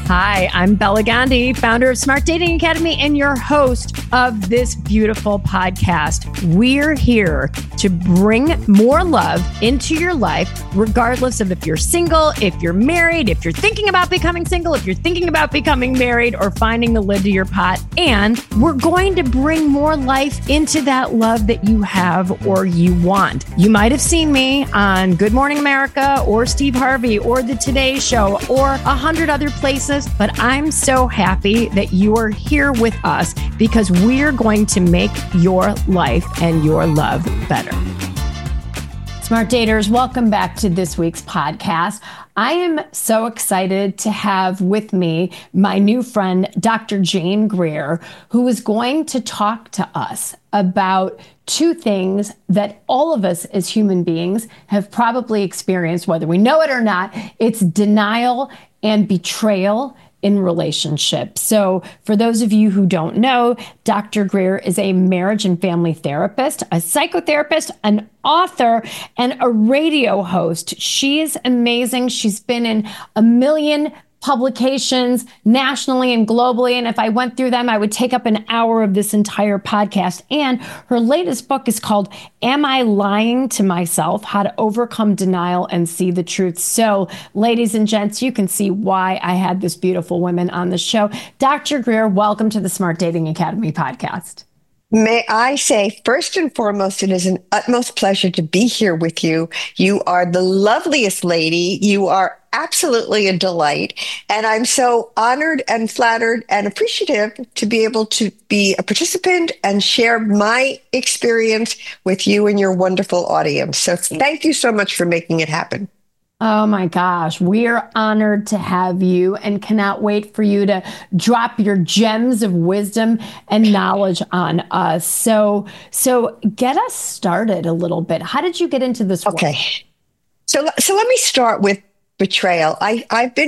Hi, I'm Bella Gandhi, founder of Smart Dating Academy and your host of this beautiful podcast. We're here to bring more love into your life, regardless of if you're single, if you're married, if you're thinking about becoming single, if you're thinking about becoming married, or finding the lid to your pot. And we're going to bring more life into that love that you have or you want. You might have seen me on Good Morning America or Steve Harvey or The Today Show or 100 other places. But I'm so happy that you are here with us because we're going to make your life and your love better. Smart Daters, welcome back to this week's podcast. I am so excited to have with me my new friend, Dr. Jane Greer, who is going to talk to us about two things that all of us as human beings have probably experienced, whether we know it or not. It's denial and betrayal in relationships. So for those of you who don't know, Dr. Greer is a marriage and family therapist, a psychotherapist, an author, and a radio host. She is amazing. She's been in a million publications nationally and globally. And if I went through them, I would take up an hour of this entire podcast. And her latest book is called Am I Lying to Myself? How to Overcome Denial and See the Truth. So ladies and gents, you can see why I had this beautiful woman on the show. Dr. Greer, welcome to the Smart Dating Academy podcast. May I say, first and foremost, it is an utmost pleasure to be here with you. You are the loveliest lady. You are absolutely a delight. And I'm so honored and flattered and appreciative to be able to be a participant and share my experience with you and your wonderful audience. So thank you so much for making it happen. Oh my gosh, we are honored to have you and cannot wait for you to drop your gems of wisdom and knowledge on us. So get us started a little bit. How did you get into this work? Okay. So let me start with betrayal. I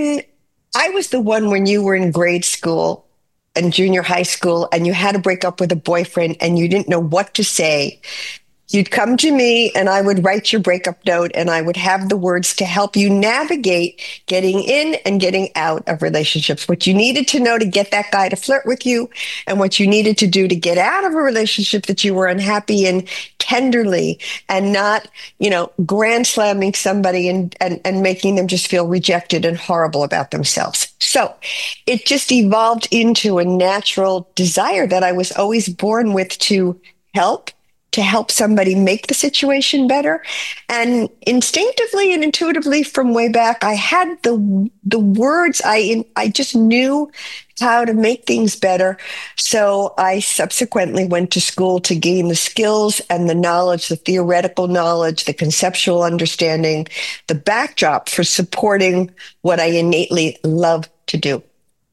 was the one when you were in grade school and junior high school and you had to break up with a boyfriend and you didn't know what to say. You'd come to me and I would write your breakup note and I would have the words to help you navigate getting in and getting out of relationships, what you needed to know to get that guy to flirt with you and what you needed to do to get out of a relationship that you were unhappy in tenderly and not, grand slamming somebody and making them just feel rejected and horrible about themselves. So it just evolved into a natural desire that I was always born with to help somebody make the situation better. And instinctively and intuitively from way back, I had the words. I just knew how to make things better. So I subsequently went to school to gain the skills and the knowledge, the theoretical knowledge, the conceptual understanding, the backdrop for supporting what I innately love to do.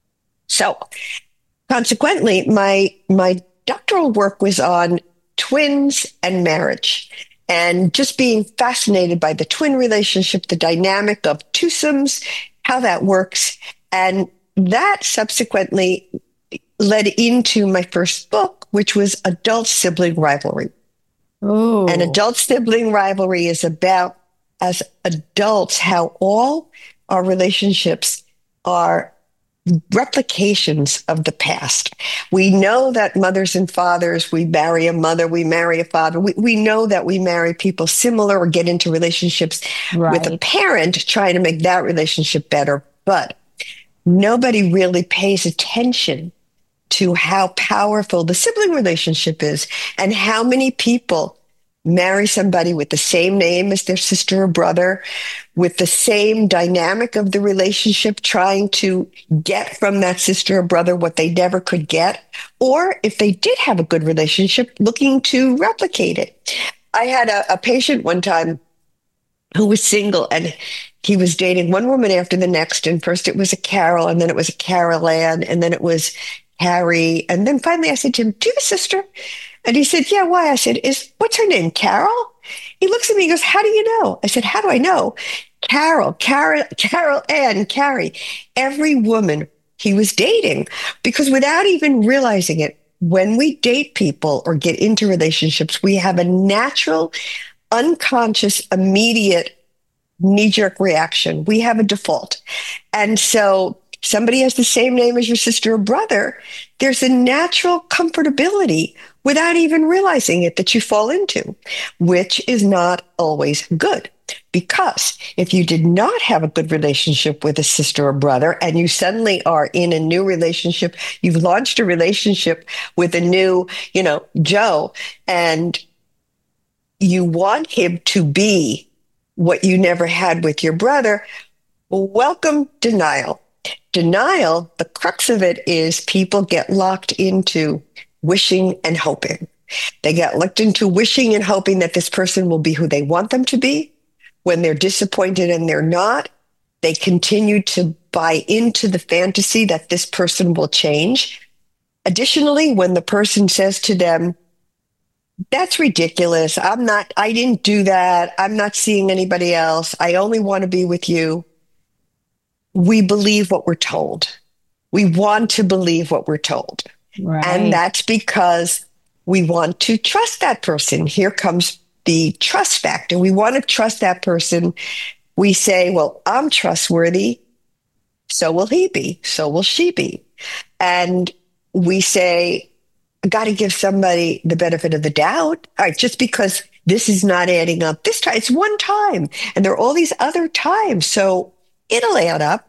So consequently, my doctoral work was on twins and marriage, and just being fascinated by the twin relationship, the dynamic of twosomes, how that works. And that subsequently led into my first book, which was Adult Sibling Rivalry. Ooh. And adult sibling rivalry is about, as adults, how all our relationships are replications of the past. We know that mothers and fathers, we marry a mother, we marry a father. We know that we marry people similar or get into relationships with a parent trying to make that relationship better. But nobody really pays attention to how powerful the sibling relationship is and how many people marry somebody with the same name as their sister or brother, with the same dynamic of the relationship, trying to get from that sister or brother what they never could get, or if they did have a good relationship, looking to replicate it. I had a patient one time who was single and he was dating one woman after the next. And first it was a Carol, and then it was a Carol Ann, and then it was Harry. And then finally I said to him, "Do you have a sister?" And he said, "Yeah, why?" I said, "What's her name, Carol?" He looks at me and goes, "How do you know?" I said, "How do I know?" Carol Ann, Carrie, every woman he was dating, because without even realizing it, when we date people or get into relationships, we have a natural, unconscious, immediate knee-jerk reaction. We have a default. And so somebody has the same name as your sister or brother, there's a natural comfortability without even realizing it that you fall into, which is not always good. Because if you did not have a good relationship with a sister or brother and you suddenly are in a new relationship, you've launched a relationship with a new, Joe, and you want him to be what you never had with your brother, welcome denial. Denial, the crux of it is people get locked into wishing and hoping. They get locked into wishing and hoping that this person will be who they want them to be. When they're disappointed and they're not, they continue to buy into the fantasy that this person will change. Additionally, when the person says to them, that's ridiculous. I didn't do that. I'm not seeing anybody else. I only want to be with you. We believe what we're told. We want to believe what we're told. Right. And that's because we want to trust that person. Here comes the trust factor. We want to trust that person. We say, well, I'm trustworthy. So will he be. So will she be. And we say, I got to give somebody the benefit of the doubt. All right, just because this is not adding up this time, it's one time. And there are all these other times. So it'll add up.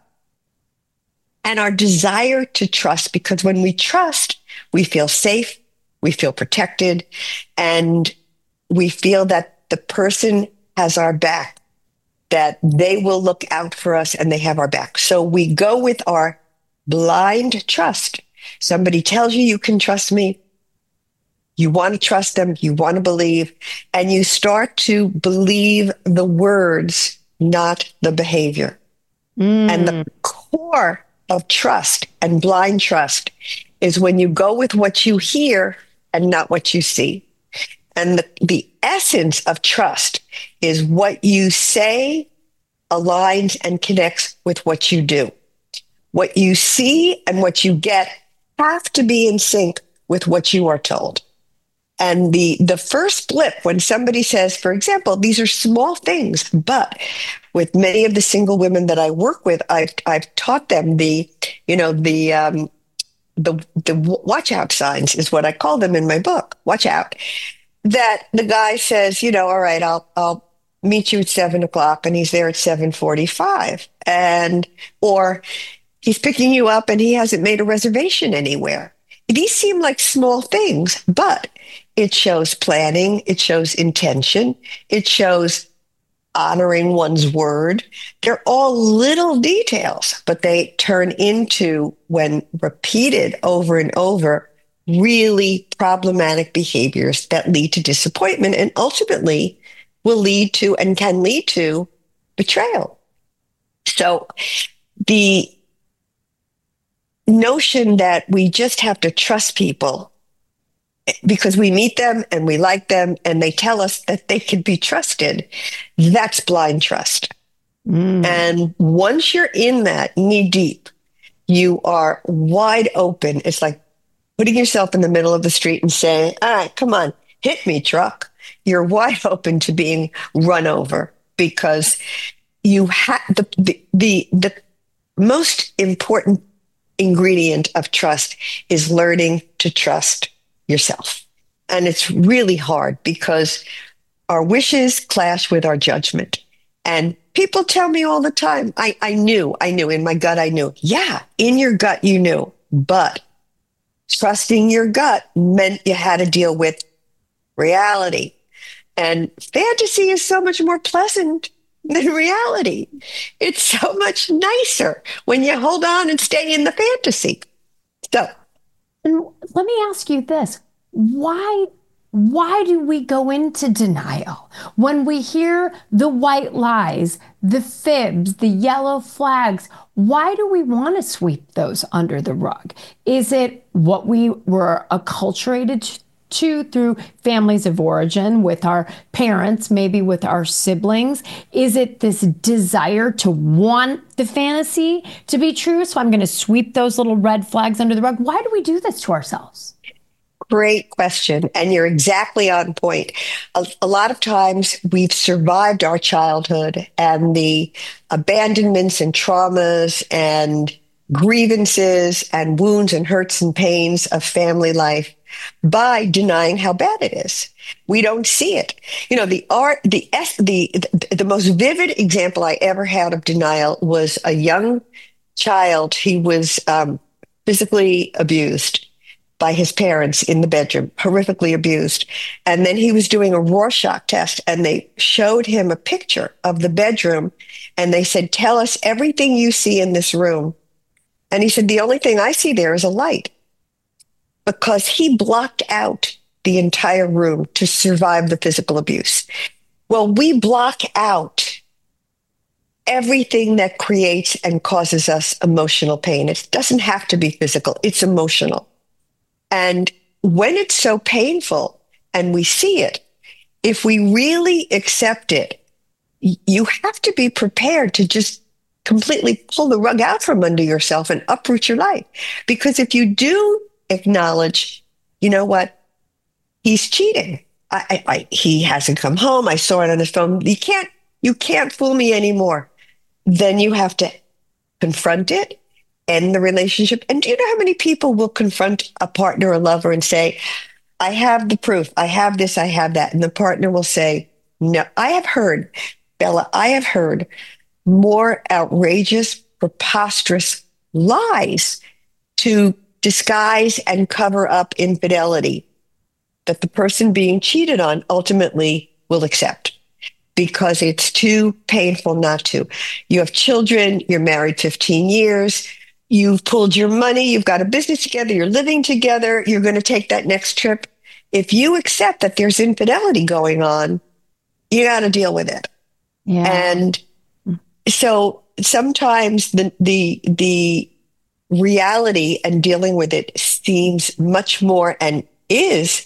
And our desire to trust, because when we trust, we feel safe, we feel protected, and we feel that the person has our back, that they will look out for us and they have our back. So we go with our blind trust. Somebody tells you can trust me. You want to trust them. You want to believe. And you start to believe the words, not the behavior. And the core of trust and blind trust is when you go with what you hear and not what you see. And the essence of trust is what you say aligns and connects with what you do. What you see and what you get have to be in sync with what you are told. And the first blip when somebody says, for example, these are small things, but with many of the single women that I work with, I've taught them the watch out signs is what I call them in my book. Watch out. That the guy says, all right, I'll meet you at 7:00, and he's there at 7:45, or he's picking you up and he hasn't made a reservation anywhere. These seem like small things, but it shows planning, it shows intention, it shows honoring one's word. They're all little details, but they turn into, when repeated over and over, really problematic behaviors that lead to disappointment and ultimately will lead to and can lead to betrayal. So the notion that we just have to trust people because we meet them and we like them and they tell us that they can be trusted, that's blind trust. And once you're in that knee deep, you are wide open. It's like putting yourself in the middle of the street and saying, all right, come on, hit me, truck. You're wide open to being run over because you have the most important ingredient of trust is learning to trust yourself. And it's really hard because our wishes clash with our judgment. And people tell me all the time, I knew in my gut, I knew. Yeah, in your gut, you knew. But trusting your gut meant you had to deal with reality. And fantasy is so much more pleasant than reality. It's so much nicer when you hold on and stay in the fantasy. So, and let me ask you this. Why do we go into denial when we hear the white lies, the fibs, the yellow flags? Why do we want to sweep those under the rug? Is it what we were acculturated to through families of origin, with our parents, maybe with our siblings? Is it this desire to want the fantasy to be true? So I'm going to sweep those little red flags under the rug. Why do we do this to ourselves? Great question. And you're exactly on point. A lot of times we've survived our childhood and the abandonments and traumas and grievances and wounds and hurts and pains of family life by denying how bad it is. We don't see it. You know, the most vivid example I ever had of denial was a young child. He was physically abused by his parents in the bedroom, horrifically abused. And then he was doing a Rorschach test, and they showed him a picture of the bedroom, and they said, "Tell us everything you see in this room." And he said, "The only thing I see there is a light," because he blocked out the entire room to survive the physical abuse. Well, we block out everything that creates and causes us emotional pain. It doesn't have to be physical, it's emotional. And when it's so painful and we see it, if we really accept it, you have to be prepared to just completely pull the rug out from under yourself and uproot your life. Because if you do acknowledge, you know what, he's cheating. He hasn't come home. I saw it on his phone. You can't fool me anymore. Then you have to confront it, end the relationship. And do you know how many people will confront a partner or lover and say, "I have the proof. I have this, I have that." And the partner will say, "No." Bella, I have heard more outrageous, preposterous lies to disguise and cover up infidelity that the person being cheated on ultimately will accept, because it's too painful not to. You have children, you're married 15 years, you've pulled your money, you've got a business together, you're living together, you're going to take that next trip. If you accept that there's infidelity going on, you got to deal with it. Yeah. And so sometimes the reality and dealing with it seems much more, and is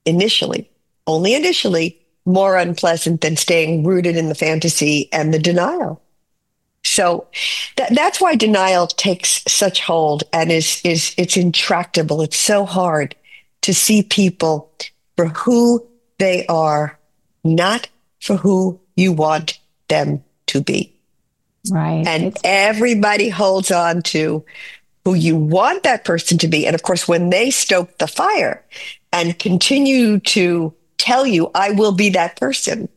only initially, more unpleasant than staying rooted in the fantasy and the denial. So that's why denial takes such hold and it's intractable. It's so hard to see people for who they are, not for who you want them to be. Right. And everybody holds on to who you want that person to be. And of course, when they stoke the fire and continue to tell you, "I will be that person,"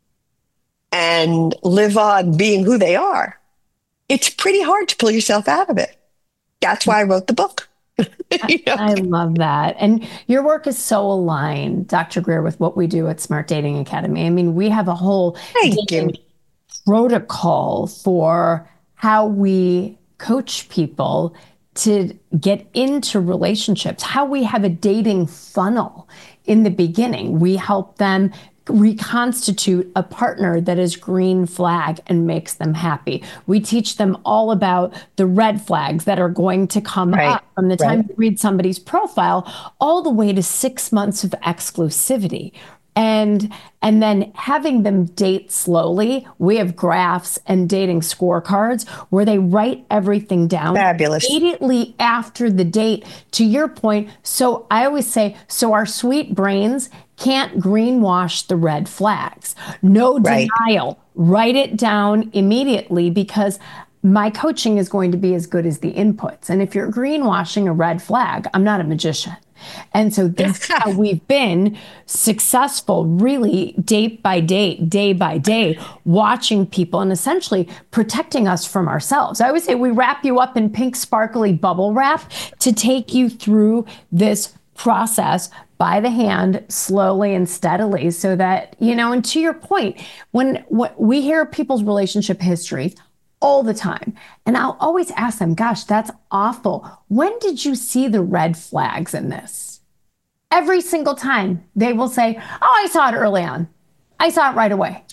and live on being who they are, it's pretty hard to pull yourself out of it. That's why I wrote the book. I love that. And your work is so aligned, Dr. Greer, with what we do at Smart Dating Academy. I mean, we have a whole protocol for how we coach people to get into relationships, how we have a dating funnel in the beginning. We help them reconstitute a partner that is green flag and makes them happy. We teach them all about the red flags that are going to come up from the time you read somebody's profile all the way to 6 months of exclusivity. And then having them date slowly. We have graphs and dating scorecards where they write everything down. Fabulous. Immediately after the date, to your point. So I always say, so our sweet brains can't greenwash the red flags. No denial. Write it down immediately, because my coaching is going to be as good as the inputs. And if you're greenwashing a red flag, I'm not a magician. And so this is how we've been successful, really, date by date, day by day, watching people and essentially protecting us from ourselves. I always say we wrap you up in pink, sparkly bubble wrap to take you through this process by the hand, slowly and steadily, so that, you know, and to your point, when we hear people's relationship histories all the time, and I'll always ask them, "Gosh, that's awful. When did you see the red flags in this?" Every single time they will say, "Oh, I saw it early on. I saw it right away."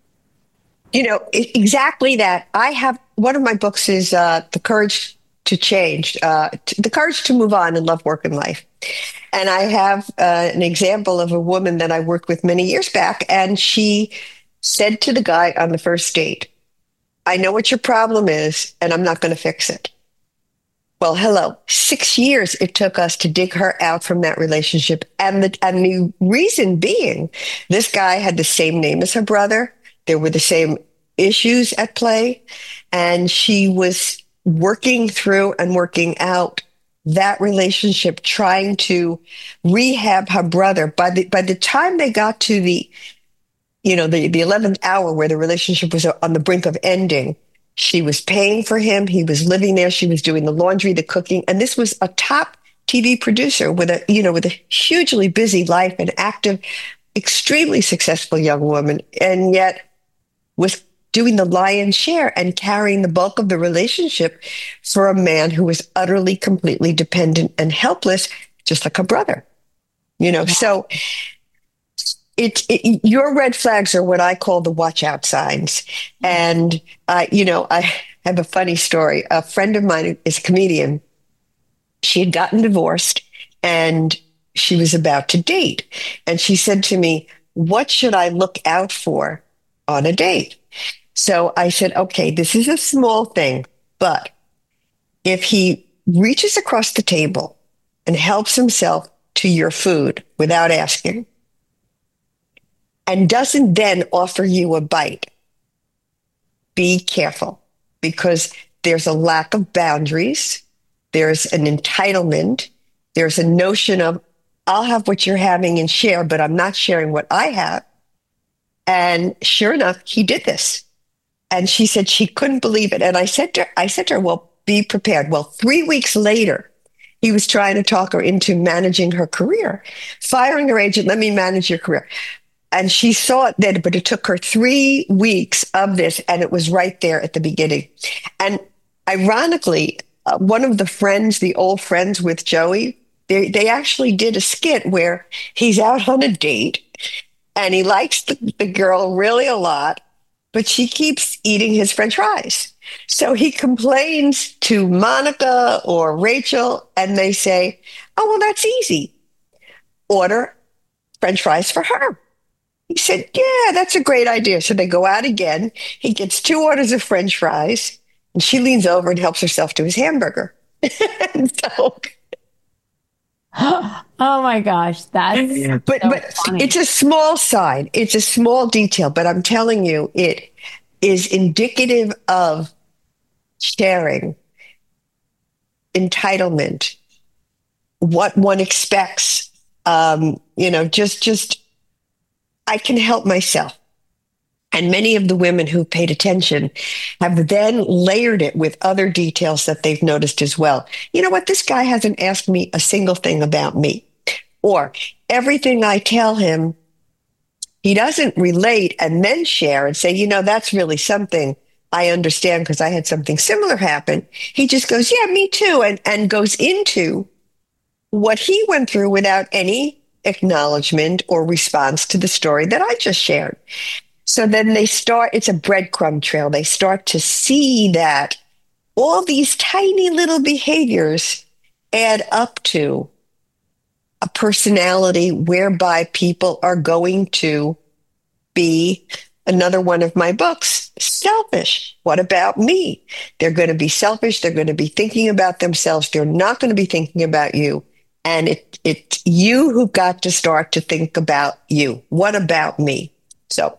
You know, exactly that. I have, one of my books is The Courage to Change, The Courage to Move On in Love, Work, and Life. And I have an example of a woman that I worked with many years back, and she said to the guy on the first date, "I know what your problem is, and I'm not going to fix it." Well, hello. 6 years it took us to dig her out from that relationship. And the reason being, this guy had the same name as her brother. There were the same issues at play. And she was working through and working out that relationship, trying to rehab her brother. By the time they got to the 11th hour where the relationship was on the brink of ending, she was paying for him. He was living there. She was doing the laundry, the cooking. And this was a top TV producer with a hugely busy life, an active, extremely successful young woman, and yet was doing the lion's share and carrying the bulk of the relationship for a man who was utterly, completely dependent and helpless, just like a brother. So your red flags are what I call the watch out signs. And, I have a funny story. A friend of mine is a comedian. She had gotten divorced and she was about to date. And she said to me, "What should I look out for on a date?" So I said, "Okay, this is a small thing, but if he reaches across the table and helps himself to your food without asking, and doesn't then offer you a bite, be careful, because there's a lack of boundaries. There's an entitlement. There's a notion of, I'll have what you're having and share, but I'm not sharing what I have." And sure enough, he did this. And she said she couldn't believe it. And I said to her, "Well, be prepared." Well, 3 weeks later, he was trying to talk her into managing her career, firing her agent, "Let me manage your career." And she saw it then, but it took her 3 weeks of this, and it was right there at the beginning. And ironically, one of the old friends with Joey, they actually did a skit where he's out on a date, and he likes the girl really a lot, but she keeps eating his French fries. So he complains to Monica or Rachel, and they say, "Oh, well, that's easy. Order French fries for her." He said, "Yeah, that's a great idea." So they go out again. He gets 2 orders of French fries, and she leans over and helps herself to his hamburger. So, oh my gosh, that's but funny. It's a small sign. It's a small detail, but I'm telling you, it is indicative of sharing, entitlement, what one expects. Just I can help myself. And many of the women who paid attention have then layered it with other details that they've noticed as well. You know what? This guy hasn't asked me a single thing about me. Or everything I tell him, he doesn't relate and then share and say, "That's really something I understand because I had something similar happen." He just goes, "Yeah, me too," and goes into what he went through without any acknowledgement or response to the story that I just shared. So then it's a breadcrumb trail. They start to see that all these tiny little behaviors add up to a personality whereby people are going to be, another one of my books, selfish. What about me? They're going to be selfish. They're going to be thinking about themselves. They're not going to be thinking about you. And it's you who got to start to think about you. What about me? So.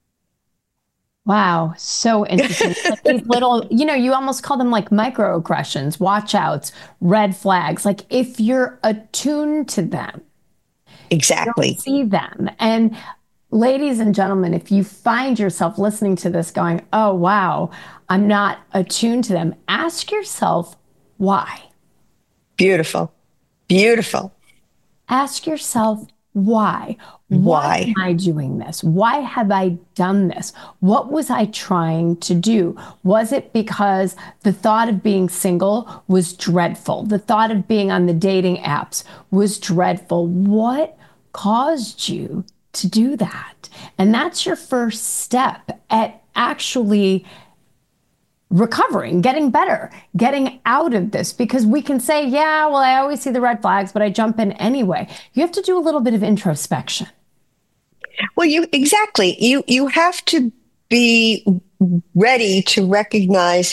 Wow, so interesting. Like these little, you almost call them like microaggressions, watch outs, red flags. Like if you're attuned to them, exactly, you'll see them. And ladies and gentlemen, if you find yourself listening to this going, "Oh, wow, I'm not attuned to them," ask yourself why. Beautiful. Beautiful. Ask yourself why. Why am I doing this? Why have I done this? What was I trying to do? Was it because the thought of being single was dreadful? The thought of being on the dating apps was dreadful. What caused you to do that? And that's your first step at actually recovering, getting better, getting out of this, because we can say, "Yeah, well, I always see the red flags, but I jump in anyway." You have to do a little bit of introspection. Well, you have to be ready to recognize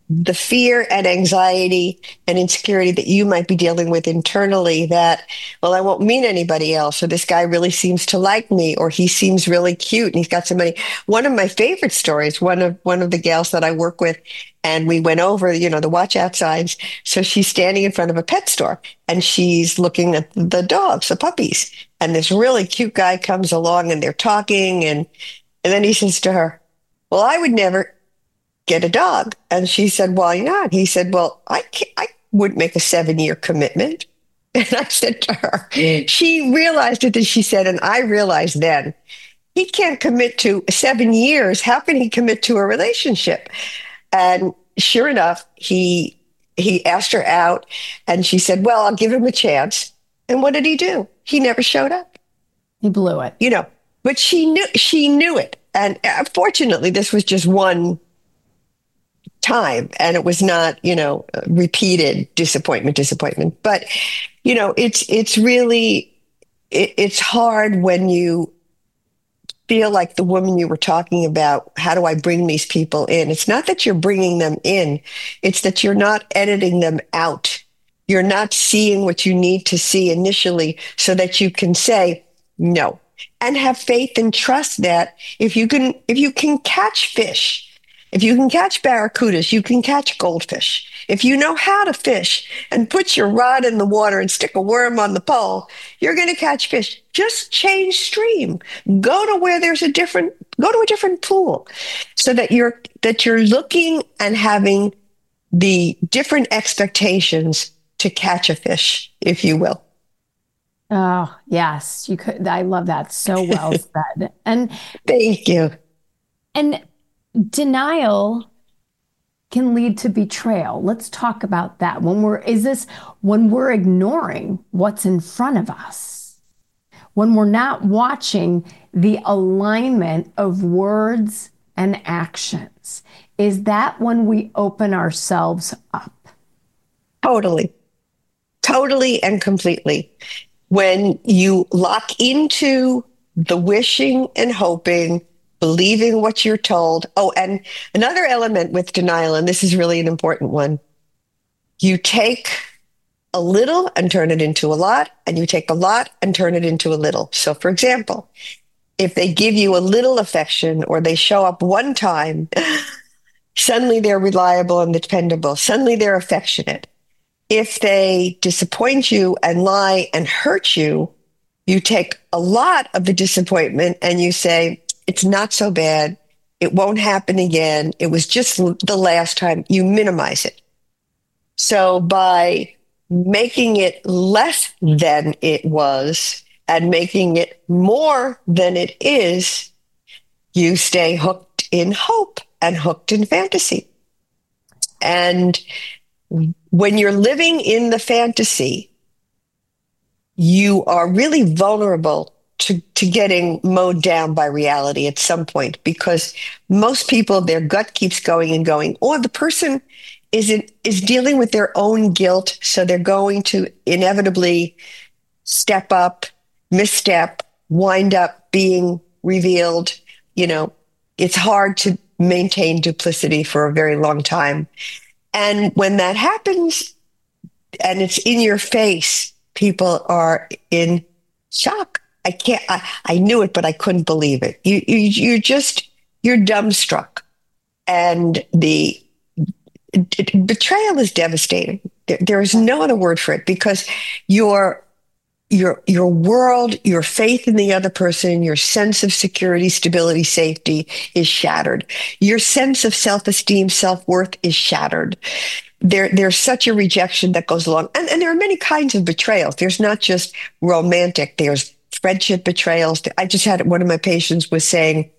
the fear and anxiety and insecurity that you might be dealing with internally that, well, I won't meet anybody else, or this guy really seems to like me, or he seems really cute and he's got some money. One of my favorite stories, one of the gals that I work with, and we went over, the watch out signs. So she's standing in front of a pet store and she's looking at the dogs, the puppies. And this really cute guy comes along and they're talking, and then he says to her, well, I would never get a dog. And she said, why not? He said, well, I wouldn't make a 7-year commitment. And I said to her, she realized it, and she said, and I realized then, he can't commit to 7 years. How can he commit to a relationship? And sure enough, he asked her out, and she said, well, I'll give him a chance. And what did he do? He never showed up. He blew it. But she knew it. And fortunately, this was just one time, and it was not, repeated disappointment. But, it's really, it's hard when you feel like the woman you were talking about. How do I bring these people in? It's not that you're bringing them in. It's that you're not editing them out. You're not seeing what you need to see initially so that you can say no, and have faith and trust that if you can catch fish, if you can catch barracudas, you can catch goldfish. If you know how to fish and put your rod in the water and stick a worm on the pole, you're going to catch fish. Just change stream. Go to a different pool, so that you're looking and having the different expectations to catch a fish, if you will. Oh, yes, you could. I love that. So well said. And thank you. And denial can lead to betrayal. Let's talk about that. When we're ignoring what's in front of us, when we're not watching the alignment of words and actions, is that when we open ourselves up? Totally and completely. When you lock into the wishing and hoping, believing what you're told. Oh, and another element with denial, and this is really an important one, you take a little and turn it into a lot, and you take a lot and turn it into a little. So, for example, if they give you a little affection or they show up one time, suddenly they're reliable and dependable. Suddenly they're affectionate. If they disappoint you and lie and hurt you, you take a lot of the disappointment and you say, it's not so bad. It won't happen again. It was just the last time. You minimize it. So by making it less than it was and making it more than it is, you stay hooked in hope and hooked in fantasy. And when you're living in the fantasy, you are really vulnerable to getting mowed down by reality at some point, because most people, their gut keeps going and going, or the person is dealing with their own guilt. So they're going to inevitably step up, misstep, wind up being revealed. It's hard to maintain duplicity for a very long time. And when that happens and it's in your face, people are in shock. I knew it, but I couldn't believe it. You're dumbstruck. And the betrayal is devastating. There is no other word for it, because your world, your faith in the other person, your sense of security, stability, safety is shattered. Your sense of self-esteem, self-worth is shattered. There's such a rejection that goes along. And there are many kinds of betrayals. There's not just romantic. There's friendship betrayals. I just had one of my patients was saying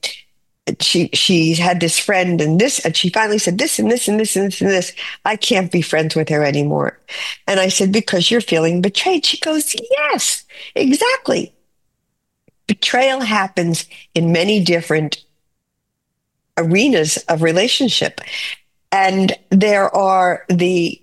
she had this friend and she finally said this and this and this and this and this. I can't be friends with her anymore. And I said, because you're feeling betrayed. She goes, yes, exactly. Betrayal happens in many different arenas of relationship. And there are the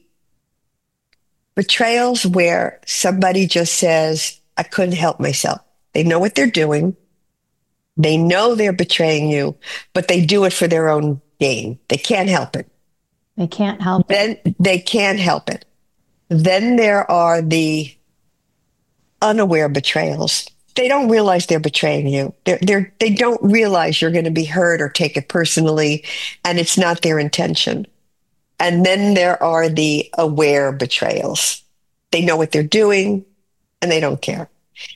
betrayals where somebody just says, I couldn't help myself. They know what they're doing. They know they're betraying you, but they do it for their own gain. They can't help it. They can't help it. Then they can't help it. Then there are the unaware betrayals. They don't realize they're betraying you. They don't realize you're going to be hurt or take it personally, and it's not their intention. And then there are the aware betrayals. They know what they're doing, and they don't care.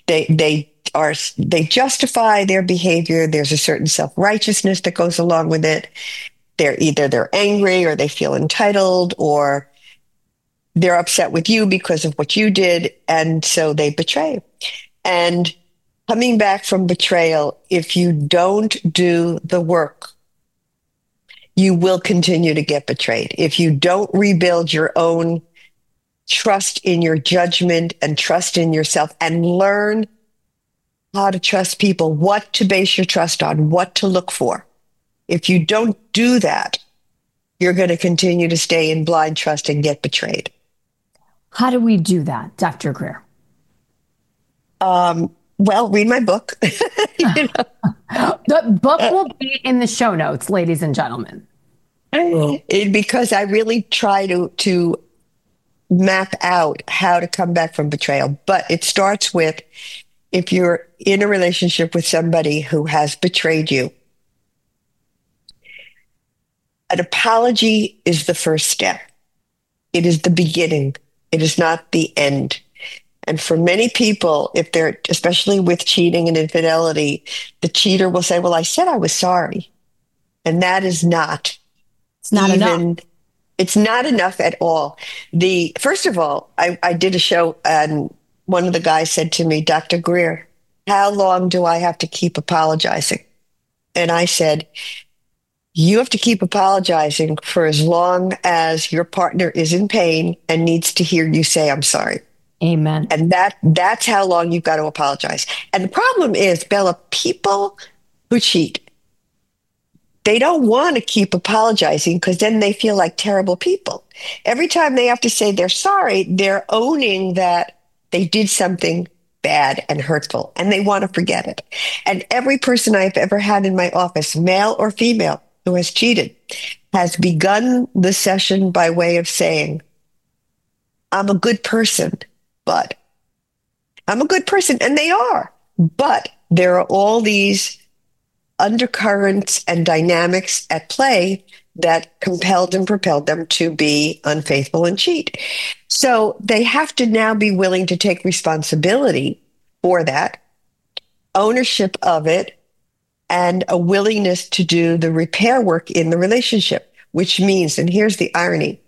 They justify their behavior. There's a certain self-righteousness that goes along with it. They're angry, or they feel entitled, or they're upset with you because of what you did, and so they betray. And coming back from betrayal, if you don't do the work, you will continue to get betrayed. If you don't rebuild your own trust in your judgment and trust in yourself and learn how to trust people, what to base your trust on, what to look for. If you don't do that, you're going to continue to stay in blind trust and get betrayed. How do we do that, Dr. Greer? Well, read my book. You know? The book will be in the show notes, ladies and gentlemen. Because I really try to map out how to come back from betrayal. But it starts with, if you're in a relationship with somebody who has betrayed you, an apology is the first step. It is the beginning. It is not the end. And for many people, if they're, especially with cheating and infidelity, the cheater will say, well, I said I was sorry. And that is not. It's not enough. It's not enough at all. First of all, I did a show, and one of the guys said to me, Dr. Greer, how long do I have to keep apologizing? And I said, you have to keep apologizing for as long as your partner is in pain and needs to hear you say, I'm sorry. Amen. And that's how long you've got to apologize. And the problem is, Bella, people who cheat, they don't want to keep apologizing because then they feel like terrible people. Every time they have to say they're sorry, they're owning that they did something bad and hurtful, and they want to forget it. And every person I've ever had in my office, male or female, who has cheated, has begun the session by way of saying, I'm a good person, but I'm a good person. And they are. But there are all these undercurrents and dynamics at play that compelled and propelled them to be unfaithful and cheat. So they have to now be willing to take responsibility for that, ownership of it, and a willingness to do the repair work in the relationship, which means, and here's the irony.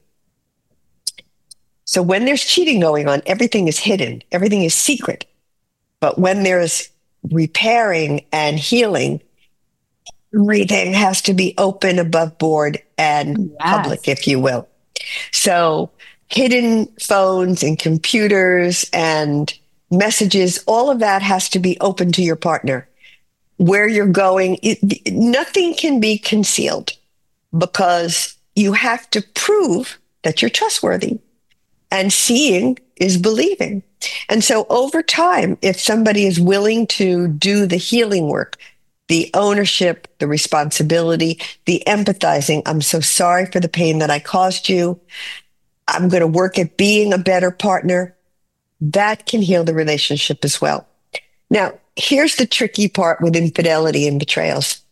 So when there's cheating going on, everything is hidden, everything is secret. But when there's repairing and healing, everything has to be open, above board, and public, if you will. So hidden phones and computers and messages, all of that has to be open to your partner. Where you're going, nothing can be concealed, because you have to prove that you're trustworthy. And seeing is believing. And so over time, if somebody is willing to do the healing work, the ownership, the responsibility, the empathizing, I'm so sorry for the pain that I caused you, I'm going to work at being a better partner, that can heal the relationship as well. Now, here's the tricky part with infidelity and betrayals.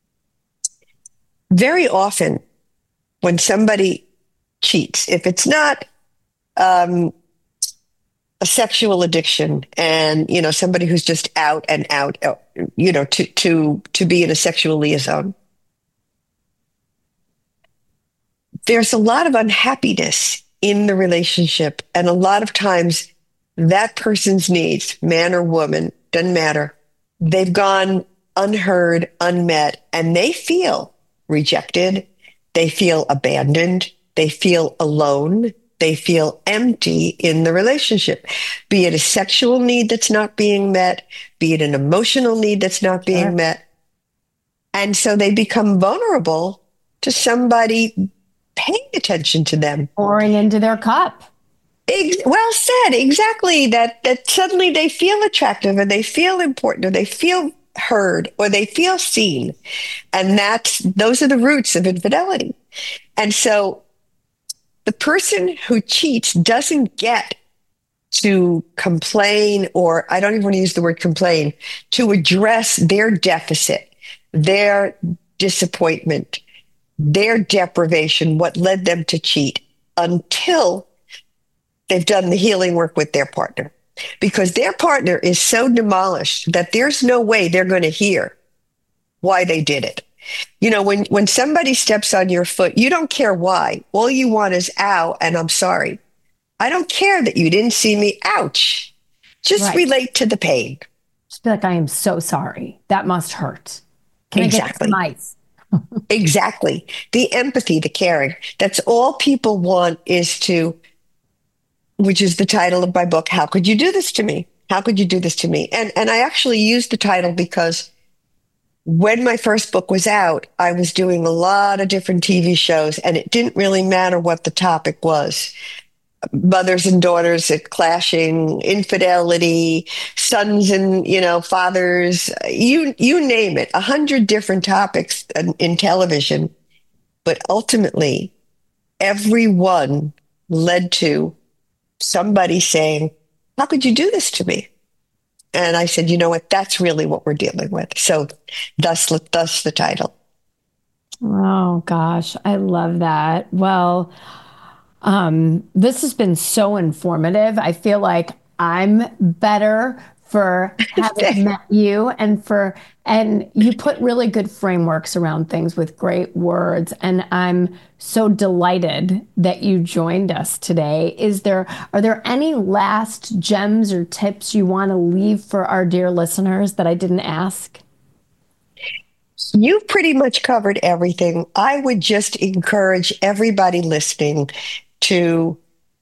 Very often, when somebody cheats, if it's not a sexual addiction and, somebody who's just out and out, to be in a sexual liaison, there's a lot of unhappiness in the relationship. And a lot of times that person's needs, man or woman, doesn't matter, they've gone unheard, unmet, and they feel rejected. They feel abandoned. They feel alone. They feel empty in the relationship, be it a sexual need that's not being met, be it an emotional need that's not being met. And so they become vulnerable to somebody paying attention to them. Pouring into their cup. Well said. Exactly. That suddenly they feel attractive, or they feel important, or they feel heard, or they feel seen. And those are the roots of infidelity. And so the person who cheats doesn't get to complain, or I don't even want to use the word complain, to address their deficit, their disappointment, their deprivation, what led them to cheat, until they've done the healing work with their partner. Because their partner is so demolished that there's no way they're going to hear why they did it. You know, when somebody steps on your foot, you don't care why. All you want is, ow, and I'm sorry. I don't care that you didn't see me. Ouch. Just relate to the pain. Just be like, I am so sorry. That must hurt. Can I get some ice? Exactly. The empathy, the caring. That's all people want, is to, which is the title of my book, How Could You Do This to Me? How could you do this to me? And I actually used the title because when my first book was out, I was doing a lot of different TV shows, and it didn't really matter what the topic was. Mothers and daughters clashing, infidelity, sons and, fathers, you name it, 100 different topics in television. But ultimately, every one led to somebody saying, how could you do this to me? And I said, you know what? That's really what we're dealing with. So thus the title. Oh, gosh. I love that. Well, this has been so informative. I feel like I'm better for having met you, and you put really good frameworks around things with great words. And I'm so delighted that you joined us today. Are there any last gems or tips you want to leave for our dear listeners that I didn't ask? You've pretty much covered everything. I would just encourage everybody listening to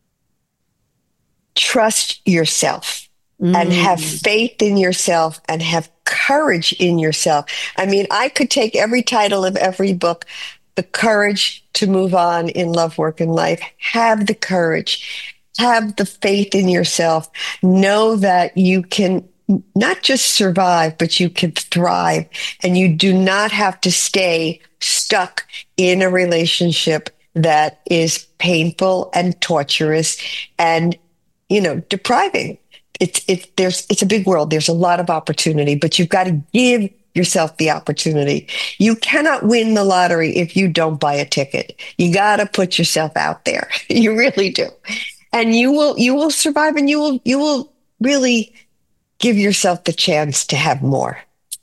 trust yourself. And have faith in yourself and have courage in yourself. I mean, I could take every title of every book, The Courage to Move On in Love, Work, and Life. Have the courage. Have the faith in yourself. Know that you can not just survive, but you can thrive. And you do not have to stay stuck in a relationship that is painful and torturous and, depriving. It's a big world. There's a lot of opportunity, but you've got to give yourself the opportunity. You cannot win the lottery if you don't buy a ticket. You got to put yourself out there. You really do. And you will survive, and you will really give yourself the chance to have more.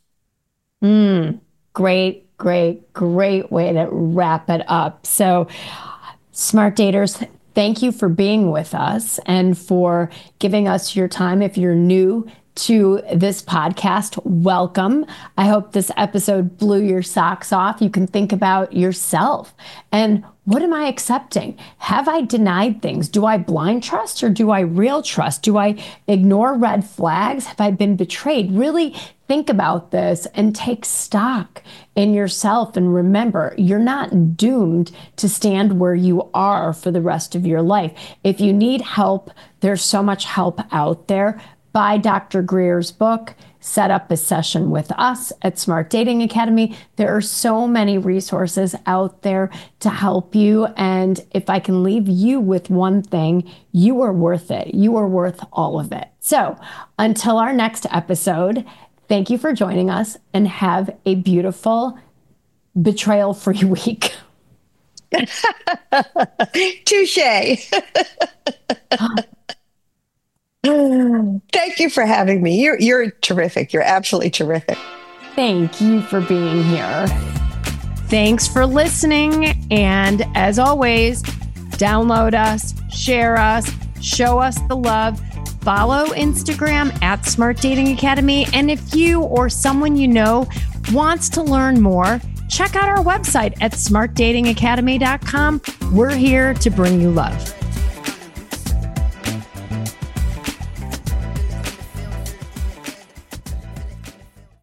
Great way to wrap it up. So, Smart Daters, thank you for being with us and for giving us your time. If you're new to this podcast, welcome. I hope this episode blew your socks off. You can think about yourself and, what am I accepting? Have I denied things? Do I blind trust or do I real trust? Do I ignore red flags? Have I been betrayed? Really think about this and take stock in yourself. And remember, you're not doomed to stand where you are for the rest of your life. If you need help, there's so much help out there. Buy Dr. Greer's book. Set up a session with us at Smart Dating Academy. There are so many resources out there to help you. And if I can leave you with one thing, you are worth it. You are worth all of it. So until our next episode, thank you for joining us and have a beautiful betrayal-free week. Touche. Thank you for having me. You're terrific. You're absolutely terrific. Thank you for being here. Thanks for listening. And as always, download us, share us, show us the love. Follow Instagram at Smart Dating Academy. And if you or someone you know wants to learn more, check out our website at smartdatingacademy.com. We're here to bring you love.